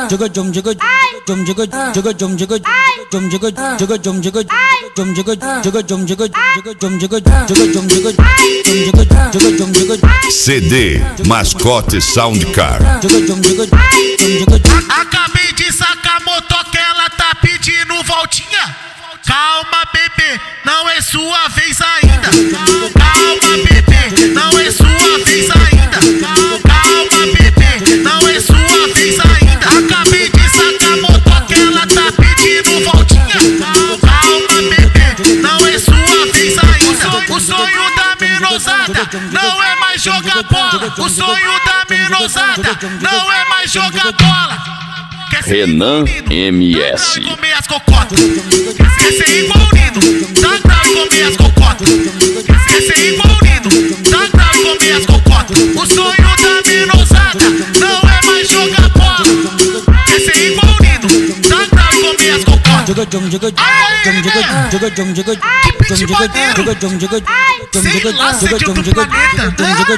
CD Mascote Soundcar. Acabei de sacar a motoca, ela tá pedindo voltinha. Calma, bebê, não é sua vez ainda. Calma, bebê, não é sua vez ainda. Calma, bebê, não é sua vez ainda. Acabei de sacar a motoca, ela tá pedindo voltinha. Calma, bebê, não é sua vez ainda. O sonho da menosada não é mais jogar bola. O sonho da menosada não é mais jogar bola. Renan MS. Comer as cocotas. Quer ser igual o Nino, dá grau e comer as cocotas. Quer ser igual o Nino, dá grau e comer as cocotas. O sonho da menosada não é mais jogar bola. Quer ser igual o Nino, dá grau e comer as cocotas. Que pitch maneiro. Sei lá, sei de outro planeta.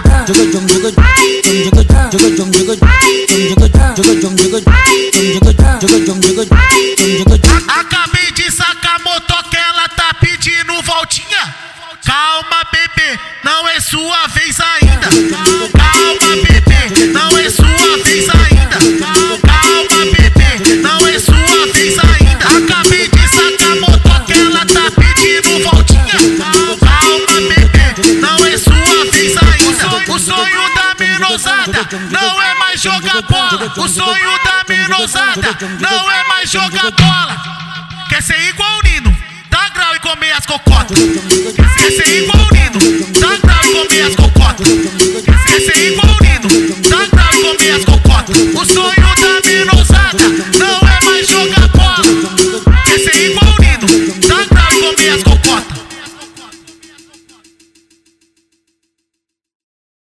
Acabei de sacar a motoca, ela tá pedindo voltinha. Calma, bebê, não é sua vez ainda. Calma, bebê, não é sua vez ainda. Calma, bebê, não é sua vez ainda. Acabei de sacar a motoca, ela tá pedindo voltinha. Calma, bebê, não é sua vez ainda. O sonho da menosada não é mais jogar bola. O sonho da menosada não é mais jogar bola. Quer ser igual o Nino, dá grau e comer as cocotas. Quer ser igual o Nino, dá grau e comer as cocotas. Quer ser igual o Nino, dá grau e comer as cocotas. O sonho da